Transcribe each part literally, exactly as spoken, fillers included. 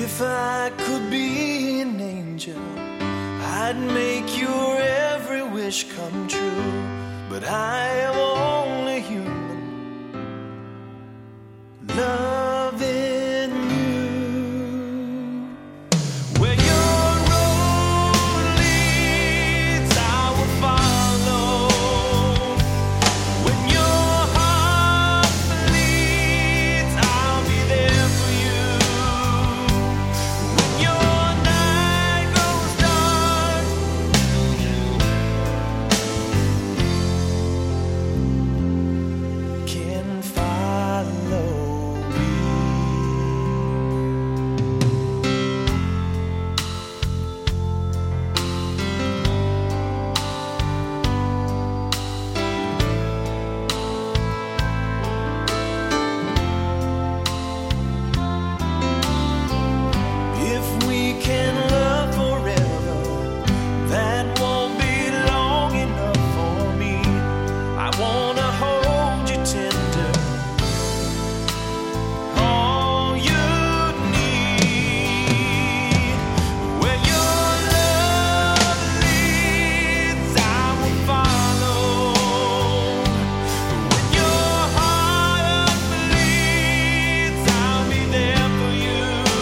If I could be an angel, I'd make your every wish come true. But I am only human, loving you. Where your road leads, I will follow. When your heart bleeds, I'll be there for you. When your night goes dark, can follow me. If we can love forever, that won't be long enough for me. I wanna hold you tender, all you need. Where your love leads, I will follow. When your heart bleeds, I'll be there for you.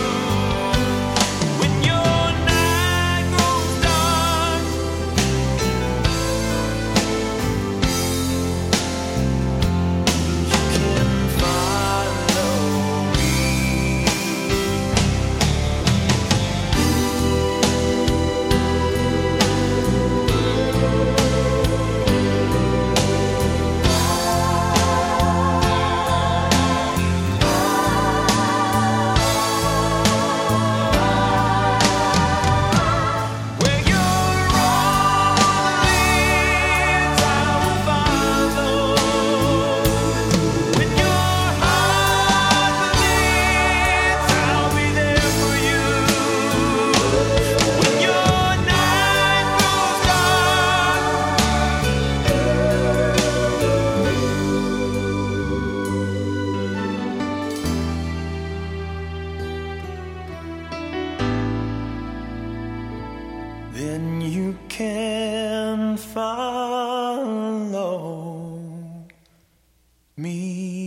When your night grows dark, you can follow me. Where your road leads, I will follow. When your heart bleeds, I'll be there for you. When your night grows dark, then you can follow me.